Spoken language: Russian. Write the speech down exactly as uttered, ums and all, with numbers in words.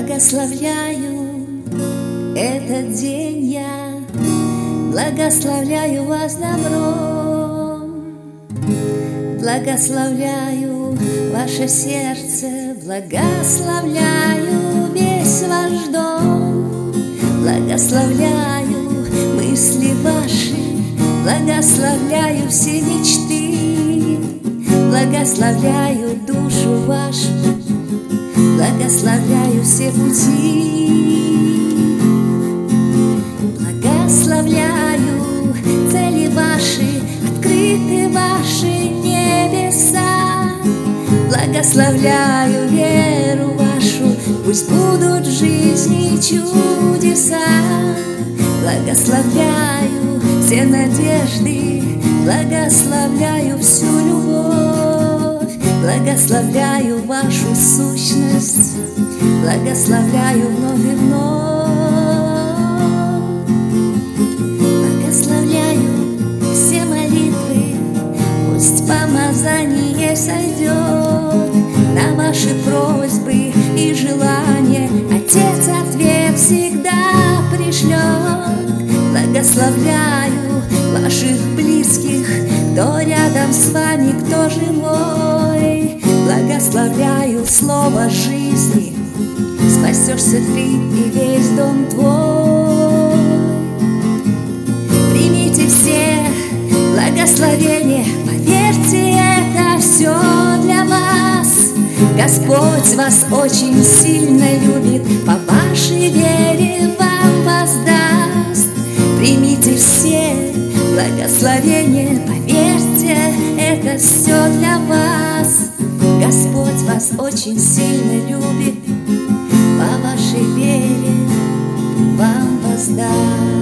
Благословляю этот день я, благословляю вас добром, благословляю ваше сердце, благословляю весь ваш дом, благословляю мысли ваши, благословляю все мечты, благословляю душу вашу, благословляю все пути, благословляю цели ваши, открыты ваши небеса, благословляю веру вашу, пусть будут в жизни чудеса, благословляю все надежды, благословляю всю любовь, благословляю вашу сущность, благословляю вновь и вновь, благословляю все молитвы, пусть помазание сойдет на ваши просьбы и желания, Отец ответ всегда пришлет, благословляю ваших близких, кто рядом с вами, кто живой, благословляю слово жизни, спасешься ты и весь дом твой. Примите все благословения, поверьте, это все для вас. Господь вас очень сильно любит, по вашей вере вам воздаст. Примите все благословения, поверьте, это все для вас. Господь вас очень сильно любит, по вашей вере вам воздаст.